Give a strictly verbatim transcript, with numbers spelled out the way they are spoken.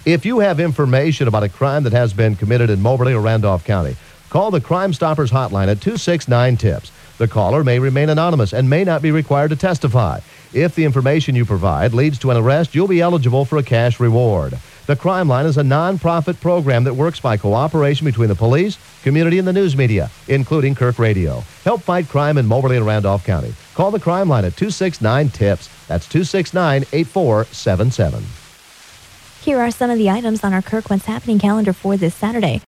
If you have information about a crime that has been committed in Moberly or Randolph County, call the Crime Stoppers hotline at two six nine TIPS. The caller may remain anonymous and may not be required to testify. If the information you provide leads to an arrest, you'll be eligible for a cash reward. The Crime Line is a non-profit program that works by cooperation between the police, community, and the news media, including Kirk Radio. Help fight crime in Moberly and Randolph County. Call the Crime Line at two six nine TIPS. That's two six nine, eight four seven seven. Here are some of the items on our Kirk What's Happening calendar for this Saturday.